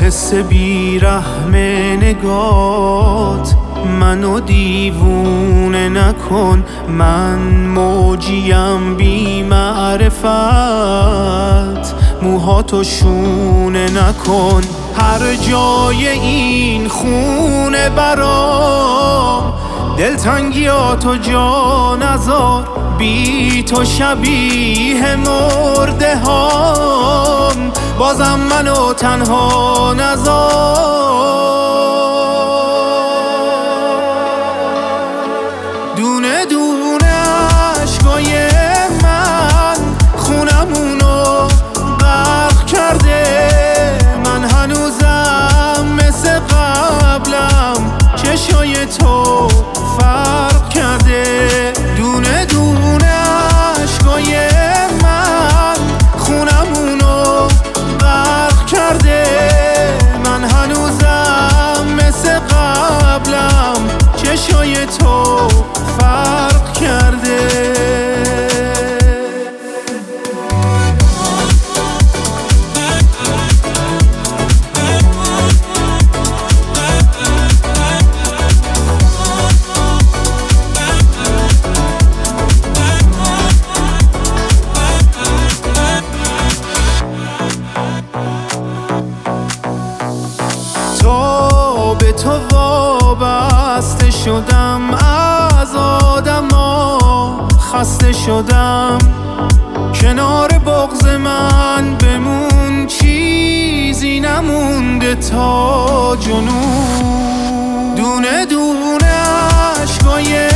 حس بیرحم نگات منو دیوونه نکن، من موجیم بی معرفت، موهاتو شونه نکن. هر جای این خونه برام دلتنگیاتو جا نذار، بی تو شبیه مرده هام، بازم منو تنها نذار. دونه دونه عشقای من خونمونو غرق کرده، من هنوزم مثل قبلم، چشای تو فرق کرده. دونه دونه عشقای من خونمونو غرق کرده، من هنوزم مثل قبلم، چشای تو فرق کرده. به تو وابسته شدم، از آدما خسته شدم، کنار بغض من بمون، چیزی نمونده تا جنون. دونه دونه عشقای